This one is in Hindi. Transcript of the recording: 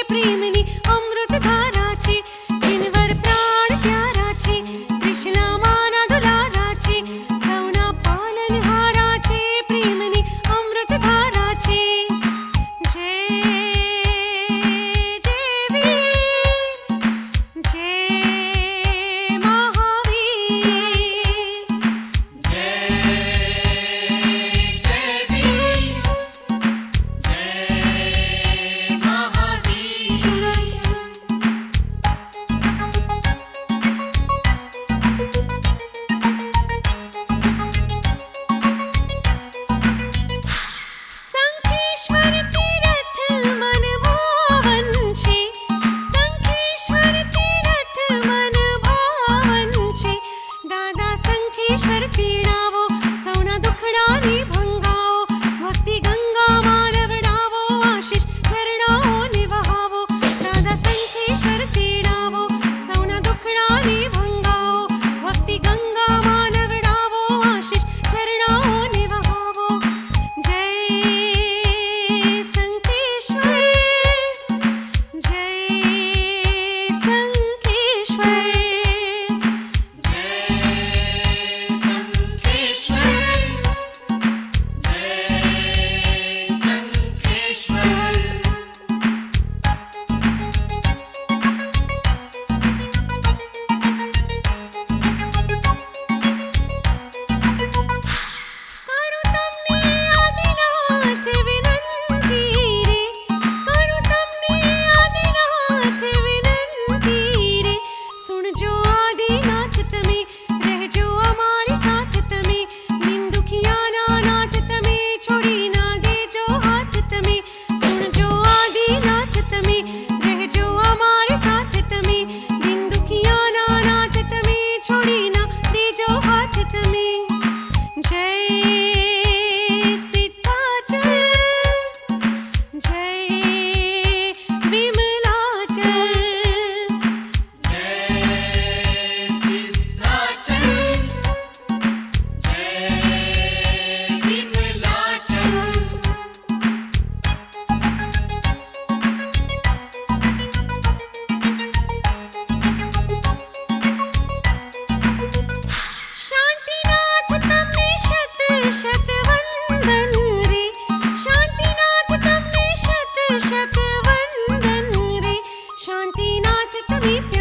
प्रेमनी अमृत धारा छे जिनवर प्राण प्यारा छे कृष्णा माना दुलारा छे सौना पालनहारा छे प्रेमनी अमृत धारा छे जय जय वीर जय महावीर जय जय वीर जय महावीर। शंखेश्वर तीरथ मन भावन छे शंखेश्वर तीरथ मन भावन छे दादा शंखेश्वर तीड़ावो सौना दुखड़ानी भंगाओ भक्ति गंगा मानवड़ावो आशीष झरणाओ ने वहावो दादा शंखेश्वर तीड़ावो सौना दुखड़ानी भंगाओ भक्ति गंगा मानवड़ावो आशीष झरणाओ ने वहावो जय शंखेश्वर जय शंखेश्वर जय शंखेश्वर जय शंखेश्वर। करू तमने आदिनाथ विनंती रे करू तमने आदिनाथ विनंती रे सुनजो आदिनाथ तमे रहजो अमारी साथ तमे दिन दुखियाना नाथ तमे छोड़ी ना देजो हाथ तमे सुनजो आदिनाथ तमे रहजो अमारी साथ तमे दिन दुखियाना नाथ तमे छोड़ी ना देजो हाथ तमे जय सिद्धाचल जय विमलाचल जय सिद्धाचल जय विमलाचल। शांतिनाथ तमने शत शत वंदन रे शांतिनाथ तमने शत शत वंदन रे शांतिनाथ तमे